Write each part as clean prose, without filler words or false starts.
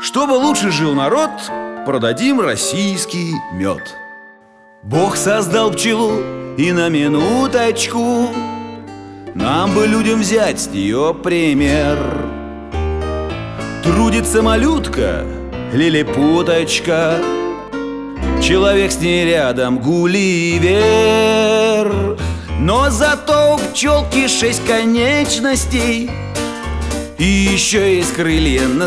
Чтобы лучше жил народ, продадим российский мед. Бог создал пчелу, и на минуточку нам бы людям взять с нее пример. Трудится малютка, лилипуточка, человек с ней рядом Гулливер. Но зато у пчелки 6 конечностей, и еще есть крылья на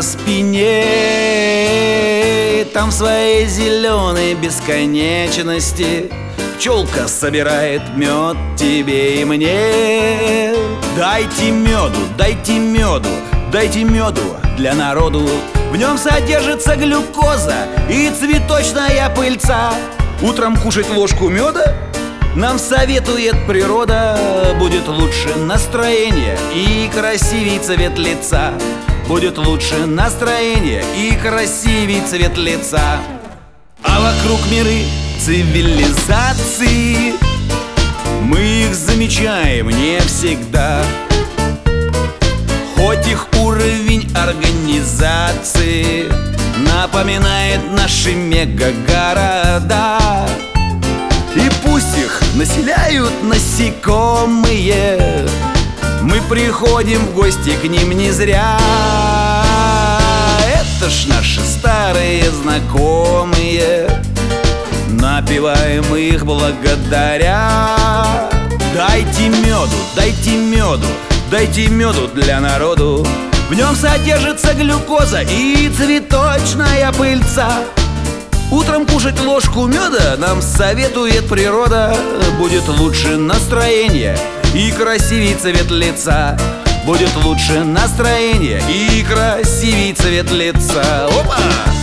спине. Там в своей зеленой бесконечности пчелка собирает мед тебе и мне. Дайте меду, дайте меду, дайте меду для народу. В нем содержится глюкоза и цветочная пыльца. Утром кушать ложку меда нам советует природа. Будет лучше настроение и красивей цвет лица. Будет лучше настроение и красивей цвет лица. А вокруг миры цивилизации, мы их замечаем не всегда. Хоть их уровень организации напоминает наши мегагорода. И пусть их населяют насекомые, мы приходим в гости к ним не зря. Это ж наши старые знакомые, напеваем их благодаря. Дайте меду, дайте меду, дайте меду для народу. В нем содержится глюкоза и цветочная пыльца. Утром кушать ложку меда нам советует природа. Будет лучше настроение и красивей цвет лица. Будет лучше настроение и красивей цвет лица. Опа!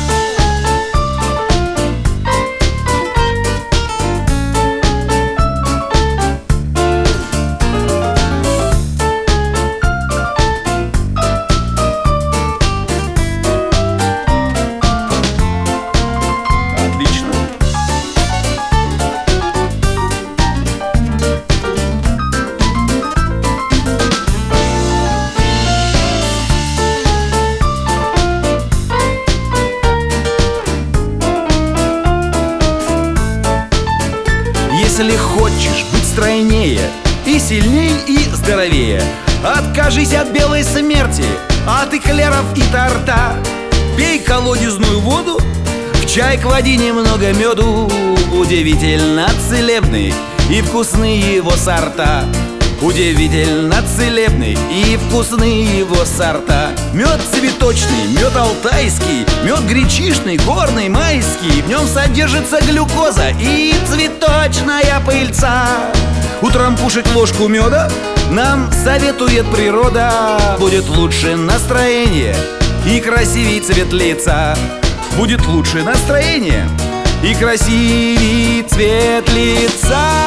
Если хочешь быть стройнее и сильней и здоровее, откажись от белой смерти, от эклеров и торта. Пей колодезную воду, в чай клади немного меду. Удивительно целебный и вкусные его сорта. Удивительно целебный и вкусные его сорта. Мед цветочный, мед алтайский, мед гречишный, горный, майский. В нем содержится глюкоза и цветочная пыльца. Утром кушать ложку меда нам советует природа. Будет лучше настроение и красивей цвет лица. Будет лучше настроение и красивей цвет лица.